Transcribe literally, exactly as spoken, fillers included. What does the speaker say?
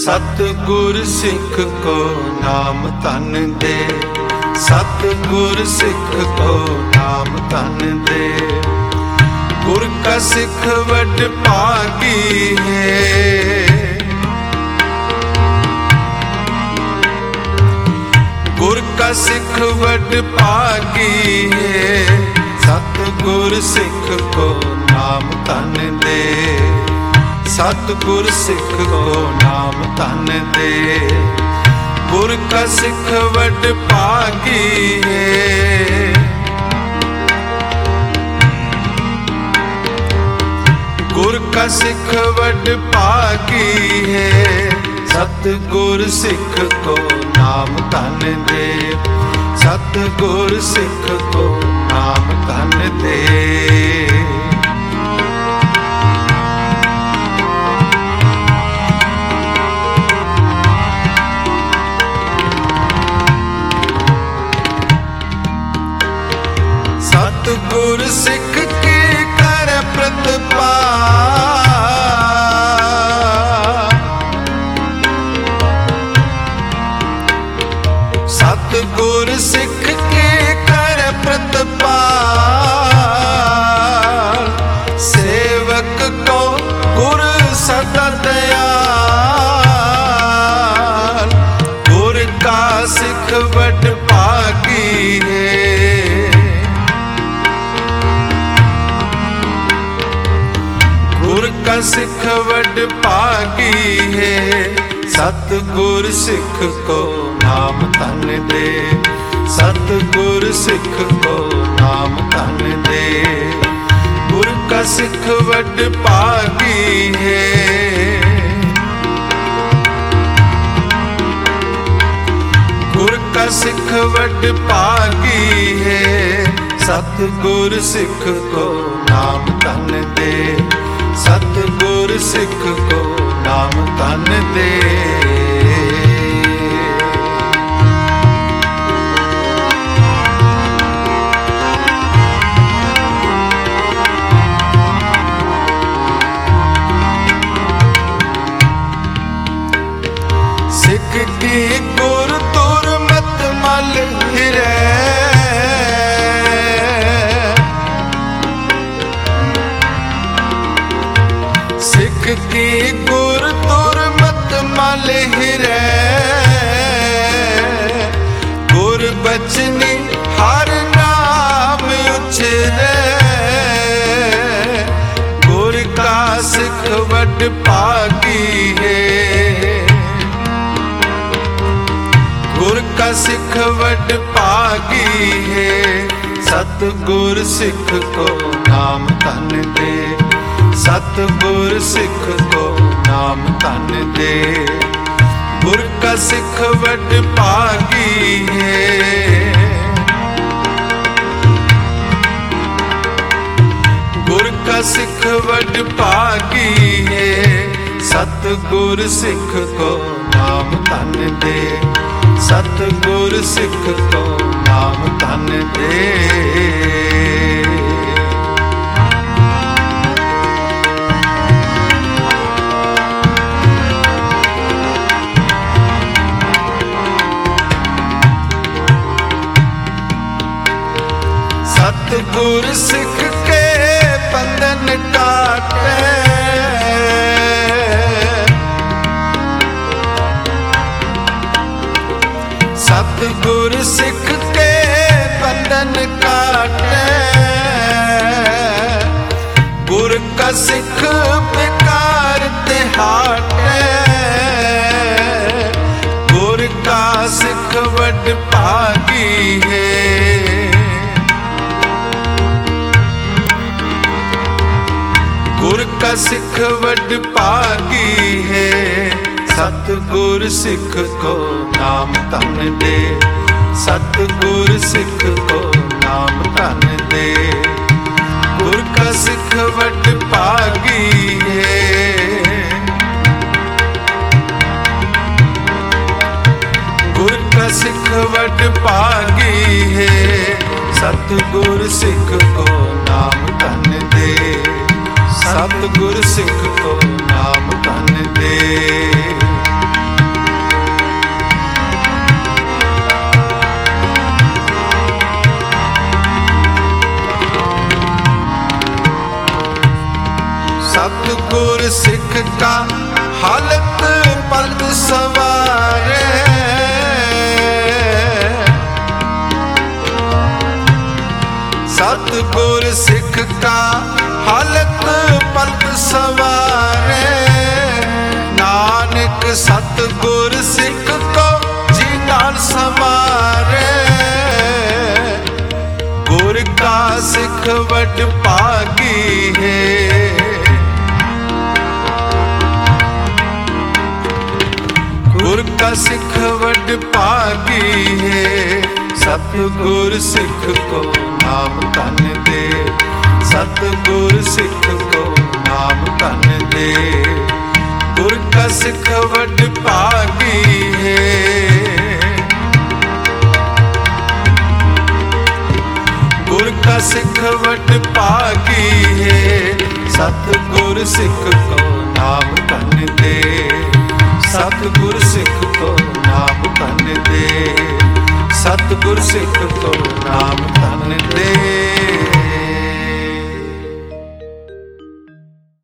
सतगुर सिख को नाम तन दे, सतगुर सिख को नाम तन दे। गुर का सिख वड भागी है, गुर का सिख वड भागी है। सतगुर सिख को नाम तन दे, सतगुर सिख को नाम तन दे। गुर का सिख वड भागी है, गुर का सिख वड भागी है। सतगुर सिख को नाम तन दे, सतगुर सिख को नाम तन दे। सतगुर सिख के कर प्रतिपाल, सतगुर सिख के कर प्रतिपाल। सेवक को गुर सदा दयाल, गुर का सिख वड भागी है, गुर का सिख वड भागी है। सतगुर सिख को नाम तन दे, सतगुर सिख को नाम तन दे। गुर का सिख वड भागी है, गुर का सिख वड भागी है। सतगुर सिख को नाम तन दे, सतगुर सिख को नाम तन दे। सिख की गुर तुर मत मल हिरै, सिख की गुर तुर मत मल हिरै। गुर बचनी हर नाम उछरै, गुर का सिख वड भागी है, गुर का सिख वड भागी है। सतगुर सिख को नाम तन दे, सतगुर सिख को नाम तन दे। गुर का सिख वड भागी है, गुर का सिख वड भागी है। सतगुर सिख को नाम तन दे, सतगुर सिख को नाम तन दे। सतगुर सिख के बंधन काटे, सतगुर सिख के बंधन काटे। गुर का सिख बेकार ते हाटे, गुर का सिख वड भागी है, गुर का सिख वड भागी है। सतगुर सिख को नाम तन दे, सतगुर सिख को नाम तन दे। गुर का सिख वड भागी है, गुर का सिख वड भागी है। सतगुर सिख को नाम तन दे, सतगुर सिख को नाम तन दे। गुर सिख का हालत पलट सवारे। सतगुर सिख का हालत पलट सवारे। नानक सतगुर सिख को जी नाल संवारे। गुर का सिख वड भागी है। गुर का सिख वड भागी है। सतगुर सिख को नाम धन दे। सतगुर सिख को नाम धन दे। गुर का सिख वड भागी है। गुर का सिख वड भागी है। सतगुर सिख को नाम धन दे। सतगुर सिख को नाम धन दे। सतगुर सिख को नाम धन दे।